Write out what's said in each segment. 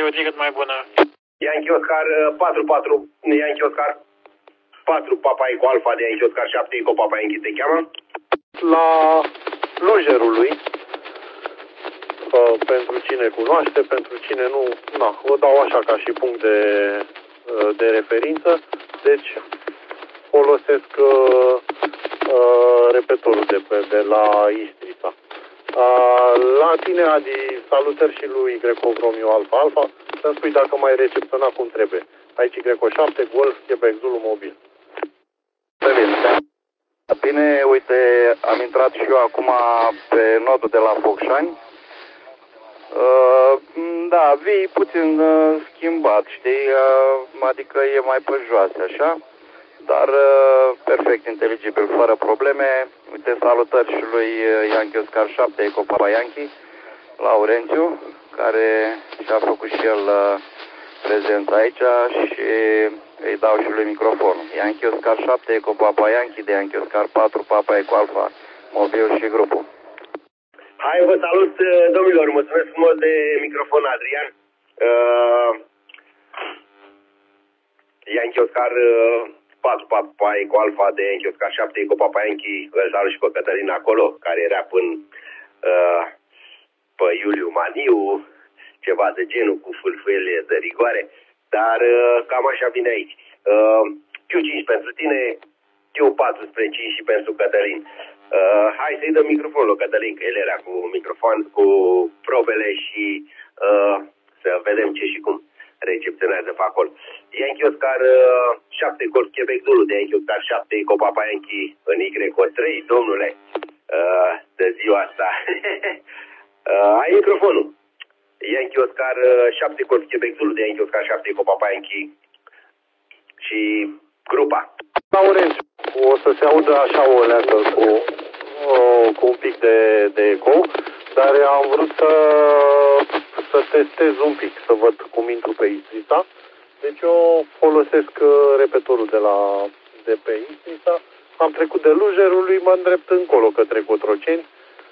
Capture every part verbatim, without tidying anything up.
e o zi cât mai bună. Yankee Oscar patru patru, Yankee Oscar patru, Papa Eco Alfa de Yankee Oscar șapte, Eco Papa Yankee te cheamă? La Lujerul lui, uh, pentru cine cunoaște, pentru cine nu, na, o dau așa ca și punct de, uh, de referință, deci folosesc uh, uh, repetorul de, pe, de la Istrița. Uh, la tine, Adi, salutări și lui Greco Romeo Alfa Alfa, să-mi spui dacă mai recepționa cum trebuie. Aici Greco șapte, Golf, Quebec Zulu Mobil. Bine, uite, am intrat și eu acum pe nodul de la Focșani. Uh, da, vii puțin uh, schimbat, știi, uh, adică e mai pe joase, așa, dar uh, perfect inteligibil, fără probleme. Uite, salutări și lui Yankee Oscar șapte, Eco Papa Yankee, Laurențiu, care și-a făcut și el uh, prezența aici și îi dau și lui microfonul. Yankee Oscar șapte, Eco Papa Yankee, de Yankee Oscar patru, Papa Eco Alfa, Mobil și grupul. Hai, vă salut, domnilor, mulțumesc frumos de microfon, Adrian. Uh, Yankee Oscar uh, patru, Papa Eco Alfa, de Yankee Oscar șapte, Eco Papa Yankee, îl salut și pe Cătălin acolo, care era până uh, pe Iuliu Maniu, ceva de genul cu fulfuiele de rigoare, dar uh, cam așa vine aici. Uh, Q cinci pentru tine, Q patru spre cinci și pentru Cătălin. Uh, hai să-i dăm microfonul lui Cătălin, că el era cu microfon, cu probele și uh, să vedem ce și cum recepționează pe acolo. Yankee Oscar uh, șapte, Golf Quebec Zulu, de Yankee Oscar șapte, Eco Papa Yankee în Y trei, domnule, uh, de ziua asta. uh, ai microfonul. Yankee Oscar șapte, Golf Quebec Zulu, de Yankee Oscar șapte, Eco Papa Yankee și grupa. Laurențiu, o să se audă așa o leacă cu, o, cu un pic de, de eco, dar am vrut să, să testez un pic, să văd cum intru pe Istrița. Deci eu folosesc repetorul de, la, de pe Istrița. Am trecut de Lujerului, mă îndrept încolo către Cotroceni.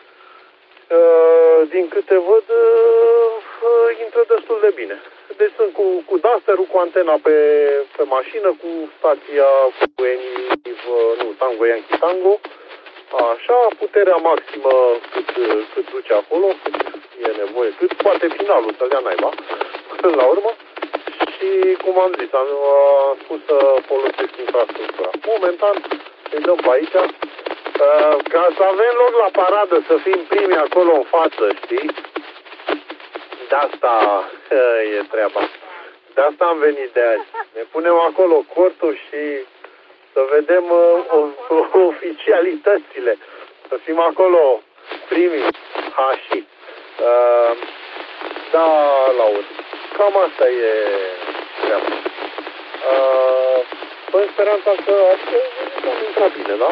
Din câte văd, intră destul de bine. Deci sunt cu, cu Duster-ul, cu antena pe, pe mașină, cu stația cu Eniv, nu, Tango Yankee Tango. Așa, puterea maximă cât, cât duce acolo, cât e nevoie, cât poate finalul să dea naiba, până la urmă. Și cum am zis, am spus să folosesc infrastructura. Momentan îi dăm pe aici. Uh, ca să avem loc la paradă, să fim primi acolo în față, știi? De asta uh, e treaba. De asta am venit de azi. Ne punem acolo cortul și să vedem uh, oficialitățile. Să fim acolo primii. Hași. Uh, da, Laur. Cam asta e treaba. Uh, În speranța că am intrat bine, da?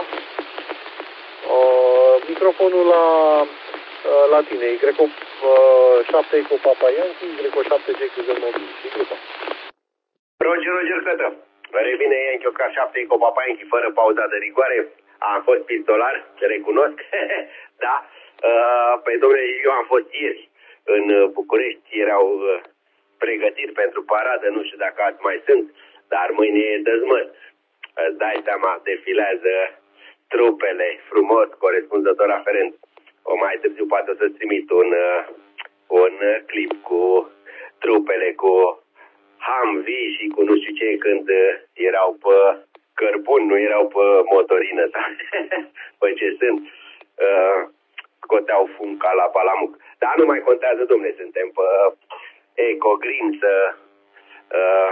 Uh, microfonul la, uh, la tine, Y șapte, Eco Papa Yankee, Y șapte, J Q Z Mobil și grupa. Roger, Roger, cătă. Revine Yankee Oscar șapte, Eco Papa Yankee, fără pauza de rigoare. Am fost pistolar, recunosc. Da. Uh, păi, domnule, eu am fost ieri în București, erau uh, pregătiri pentru paradă, nu știu dacă azi mai sunt, dar mâine e dezmăț. Îți dai seama, defilează trupele frumos, corespunzător aferent. O mai târziu poate să-ți trimit un, un clip cu trupele, cu Humvee și cu nu știu ce, când erau pe cărbun, nu erau pe motorină. Păi ce sunt, uh, scoteau fum ca la balamuc. Dar nu mai contează, domne, suntem pe Eco Green, să... Uh,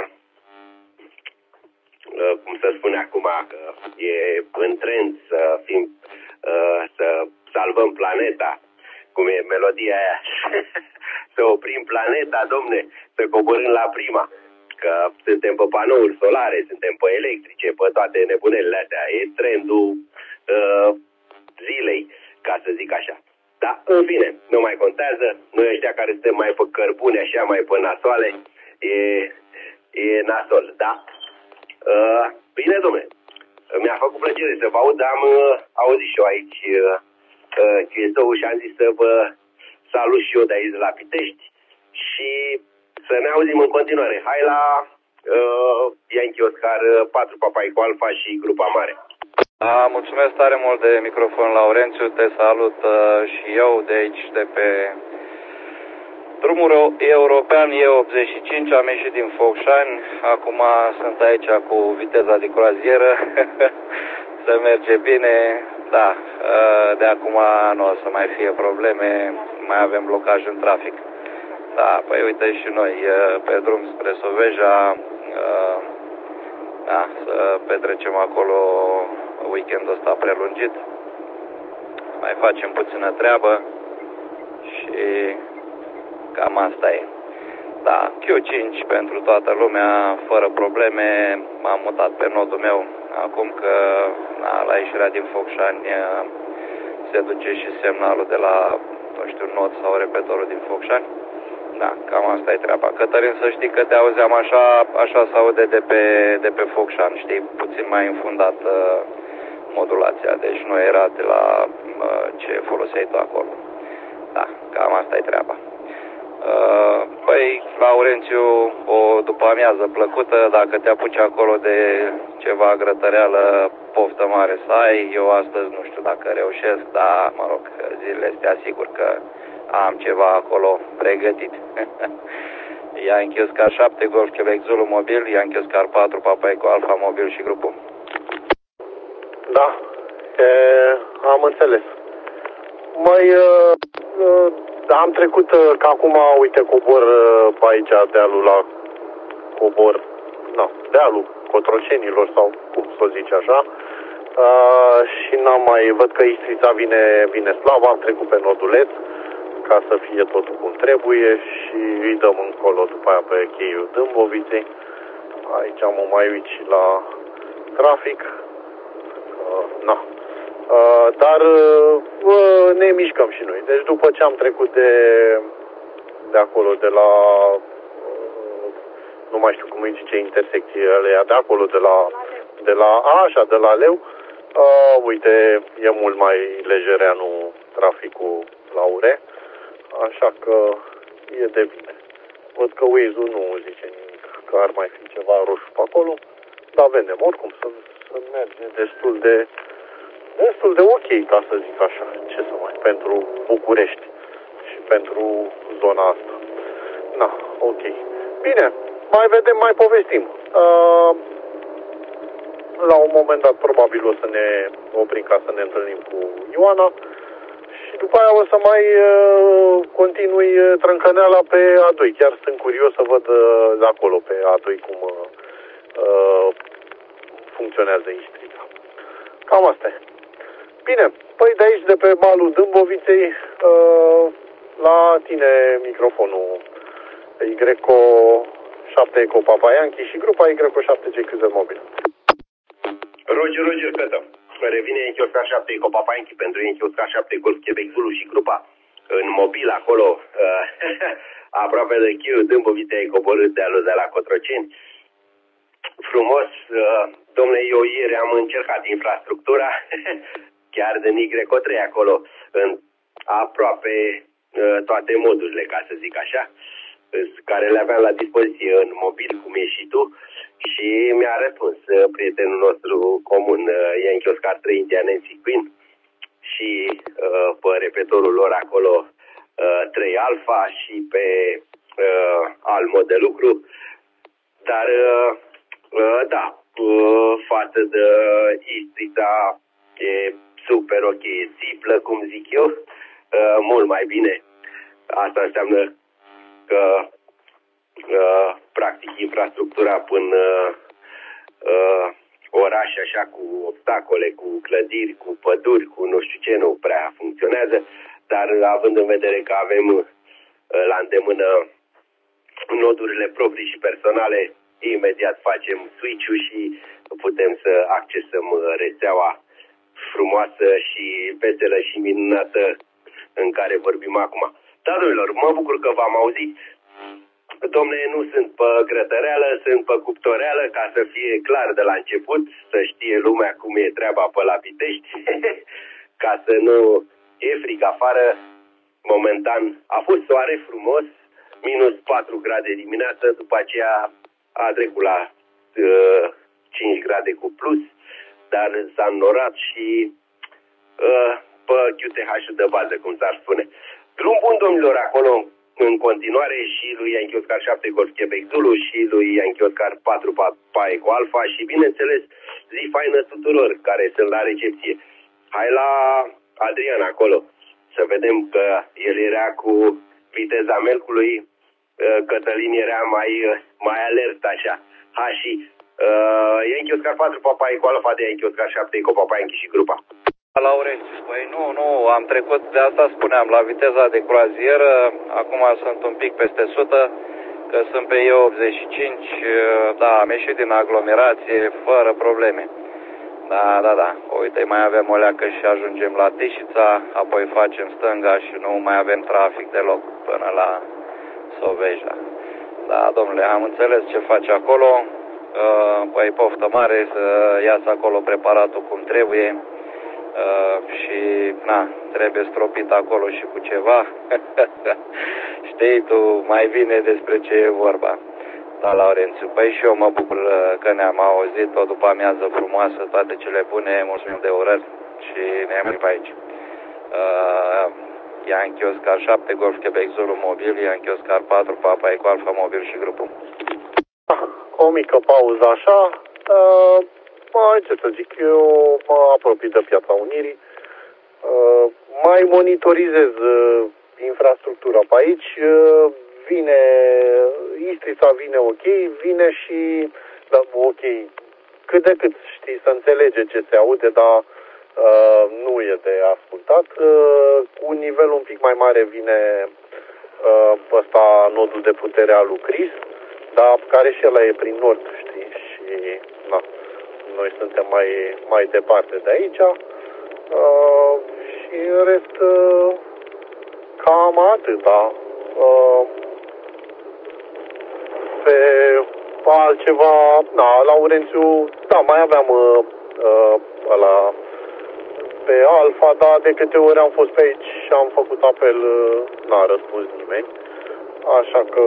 cum să spune acum, că e în trend să fim, uh, să salvăm planeta, cum e melodia aia, să oprim planeta, domne, să coborâm la prima, că suntem pe panouri solare, suntem pe electrice, pe toate nebunelele astea, e trendul uh, zilei, ca să zic așa. Dar, în fine, nu mai contează, noi ăștia care suntem mai pe cărbune, așa, mai pe nasoale, e, e nasol, da? Uh, bine, domnule, mi-a făcut plăcere să vă aud, am uh, auzit și eu aici uh, uh, și am zis să vă salut și eu de aici de la Pitești și să să ne auzim în continuare. Hai la uh, Yankee Oscar patru Papa Eco Alfa și grupa mare. Da, mulțumesc tare mult de microfon, Laurențiu, te salut uh, și eu de aici, de pe drumul european E optzeci și cinci, am ieșit din Focșani, acum sunt aici cu viteza de croazieră, se merge bine, da, uh, de acum nu o să mai fie probleme, mai avem blocaj în trafic. Da, păi uite și noi, uh, pe drum spre Soveja, uh, da, să petrecem acolo weekendul ăsta prelungit, mai facem puțină treabă și cam asta e. Da, Q cinci pentru toată lumea, fără probleme, m-am mutat pe nodul meu, acum că na, la ieșirea din Focșani se duce și semnalul de la, nu știu, nod sau repetorul din Focșani. Da, cam asta e treaba. Cătălin, să știi că te auzeam așa, așa se aude de pe, de pe Focșani, știi, puțin mai înfundat uh, modulația, deci nu era de la uh, ce foloseai tu acolo. Da, cam asta e treaba. Uh, păi, Laurențiu, o după amiază plăcută, dacă te apuci acolo de ceva grătăreală, poftă mare să ai. Eu astăzi nu știu dacă reușesc, dar, mă rog, zilele astea asigur că am ceva acolo pregătit. Yankee Oscar șapte, Golf Quebec Zulu mobil, Yankee Oscar patru, Papa Eco Alfa mobil și grupul. Da, e, am înțeles. Mai uh, uh, am trecut uh, că acum, uite, cobor uh, pe aici dealul la cobor, no, dealul Cotrocenilor sau cum să o zici așa. Uh, și n-am mai, văd că Istrița vine, vine slab, am trecut pe noduleț ca să fie totul cum trebuie și îi dăm încolo după aia pe cheiul Dâmboviței. Aici mă mai uit și la trafic. Uh, na. Uh, dar uh, ne mișcăm și noi. Deci după ce am trecut de, de acolo, de la uh, nu mai știu cum îi zice intersecție alea, de acolo, de la, de la a, așa, de la Leu, uh, uite, e mult mai lejereanu traficul la ure. Așa că e de bine. Văd că Waze-ul nu zice nimic, că ar mai fi ceva roșu pe acolo, dar vedem oricum să, să merge destul de destul de ok, ca să zic așa, ce să mai, pentru București și pentru zona asta. Na, ok. Bine, mai vedem, mai povestim. Uh, la un moment dat probabil o să ne oprim ca să ne întâlnim cu Ioana. Și după aia o să mai uh, continui uh, trâncăneala pe A doi. Chiar sunt curios să văd uh, de acolo pe A doi cum uh, uh, funcționează Istrița. Cam asta e. Bine, păi de aici, de pe malul Dâmboviței, uh, la tine microfonul Y șapte Eco Papa Yankee și grupa Y șapte G Q Z mobil. Roger, Roger, Petă. Revine Yankee Oscar șapte Eco Papa Yankee pentru Yankee Oscar șapte Golf Quebec Zulu și grupa în mobil acolo, uh, aproape de Chiu, Dâmbovița e coborât dealul de la Cotroceni. Frumos, uh, domnule, eu ieri am încercat infrastructura, chiar de Y trei acolo, în aproape uh, toate modurile, ca să zic așa, care le aveam la dispoziție în mobil, cum ești și tu. Și mi-a răspuns uh, prietenul nostru comun, uh, Yankee Oscar trei India Nancy Queen, și uh, pe repetorul lor acolo uh, trei Alfa și pe uh, alt mod de lucru. Dar, uh, uh, da, uh, față de Istrița e super ok, e țiplă, cum zic eu, uh, mult mai bine. Asta înseamnă că Uh, practic infrastructura până uh, oraș așa cu obstacole, cu clădiri, cu păduri, cu nu știu ce, nu prea funcționează, dar având în vedere că avem uh, la îndemână nodurile proprii și personale, imediat facem switch-ul și putem să accesăm rețeaua frumoasă și veselă și minunată în care vorbim acum. Da, domnilor, mă bucur că v-am auzit. Dom'le, nu sunt pe grătăreală, sunt pe cuptoreală, ca să fie clar de la început, să știe lumea cum e treaba pe la Pitești, ca să nu e frig afară. Momentan a fost soare frumos, minus patru grade dimineață, după aceea a trecut la uh, cinci grade cu plus, dar s-a înnorat și uh, pe Q T H-ul de bază, cum s-ar spune. Drum bun, domnilor, acolo în continuare și lui Yankee Oscar șapte Golf Quebec Zulu și lui Yankee Oscar patru Papa Eco Alpha și, bineînțeles, zi faină tuturor care sunt la recepție. Hai la Adrian acolo, să vedem că el era cu viteza melcului, Cătălin era mai, mai alert așa. Ha, și uh, Yankee Oscar patru Papa Eco Alpha de Yankee Oscar șapte Eco Papa Yankee și grupa. Laurențiu, păi nu, nu, am trecut, de asta spuneam, la viteza de croazieră, acum sunt un pic peste o sută, că sunt pe E optzeci și cinci, da, am ieșit din aglomerație fără probleme. Da, da, da, uite, mai avem o leacă și ajungem la Tișița, apoi facem stânga și nu mai avem trafic deloc până la Sovejda. Da, domnule, am înțeles ce faci acolo, păi poftă mare să iasă acolo preparatul cum trebuie. Uh, și, na, trebuie stropit acolo și cu ceva. Știi tu mai bine despre ce e vorba. Da, Laurențiu, păi și eu mă bucur că ne-am auzit o după amiază frumoasă, toate cele bune, mulțumim de urări și ne-am pe aici. Uh, Yankee Oscar șapte Golf Quebec Zulu mobil, Yankee Oscar patru Papa Eco Alpha mobil și grupul. O mică pauză așa. Uh... Mai, ce să zic, eu mă apropii de Piața Unirii, uh, mai monitorizez uh, infrastructura pe aici, uh, vine, Istrița vine ok, vine și, da, ok, cât de cât, știi, să înțelege ce se aude, dar uh, nu e de ascultat. Uh, cu un nivel un pic mai mare vine uh, ăsta, nodul de putere al lui Chris, dar care și ăla e prin nord, știi, și, na. Noi suntem mai, mai departe de aici uh, și în rest uh, cam atâta. Uh, pe altceva, da, Laurențiu, da, mai aveam uh, uh, ăla pe Alfa, dar de câte ori am fost pe aici și am făcut apel, uh, n-a răspuns nimeni. Așa că...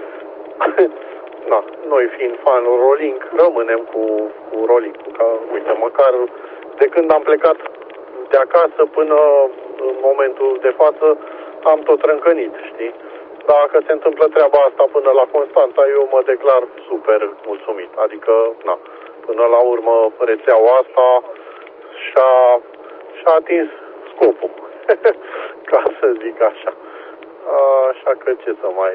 Na, noi fiind fanul Rolling, rămânem cu, cu Rolling, că, uite, măcar de când am plecat de acasă până în momentul de față am tot răncănit, știi? Dacă se întâmplă treaba asta până la Constanța, eu mă declar super mulțumit. Adică, na, până la urmă rețeaua asta și-a, și-a atins scopul, ca să zic așa. Așa că ce să mai...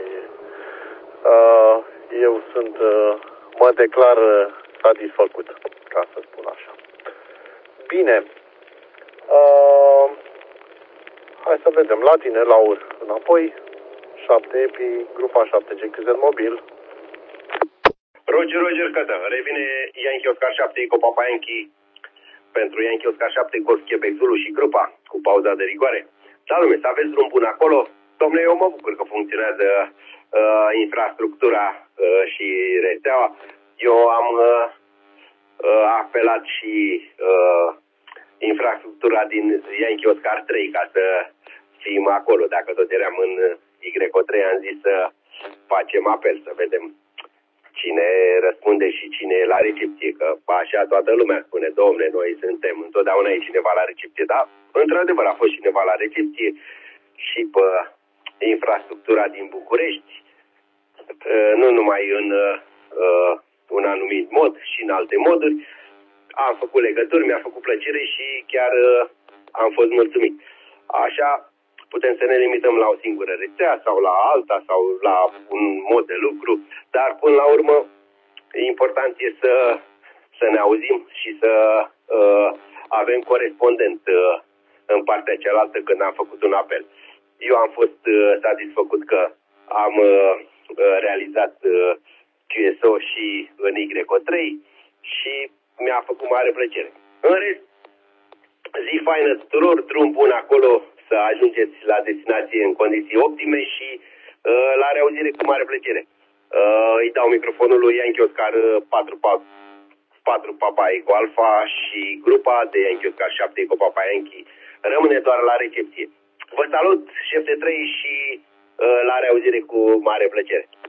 Uh, eu sunt, uh, mă declar uh, satisfăcut, ca să spun așa. Bine, uh, hai să vedem, la tine, Laur, înapoi, șapte Epi, grupa șapte G Q Z mobil. Roger, Roger, Cătă, revine Yankee Oscar șapte Eco Papa Yankee pentru Yankee Oscar șapte Golf Quebec Zulu și grupa, cu pauza de rigoare. Da, lume, să aveți drum bun acolo. Dom'le, eu mă bucur că funcționează uh, infrastructura uh, și rețeaua. Eu am uh, uh, apelat și uh, infrastructura din Yankee Oscar trei ca să fim acolo. Dacă tot eram în Y trei, am zis să facem apel, să vedem cine răspunde și cine e la recepție. Că așa toată lumea spune, domne, noi suntem, întotdeauna e cineva la recepție. Dar, într-adevăr, a fost cineva la recepție și pe infrastructura din București, nu numai în uh, un anumit mod, și în alte moduri. Am făcut legături, mi-a făcut plăcere și chiar uh, am fost mulțumit. Așa putem să ne limităm la o singură rețea sau la alta sau la un mod de lucru, dar până la urmă important e să, să ne auzim și să uh, avem corespondent uh, în partea cealaltă când am făcut un apel. Eu am fost uh, satisfăcut că am uh, realizat uh, Q S O și în Y trei și mi-a făcut mare plăcere. În rest, zi faină tuturor, drum bun acolo, să ajungeți la destinație în condiții optime și uh, la reauzire cu mare plăcere. Uh, îi dau microfonul lui Yankee Oscar patru Papa Eco Alpha și grupa de Yankee Oscar șapte Eco Papa Yankee rămâne doar la recepție. Vă salut, șef de trei, și La reauzire cu mare plăcere.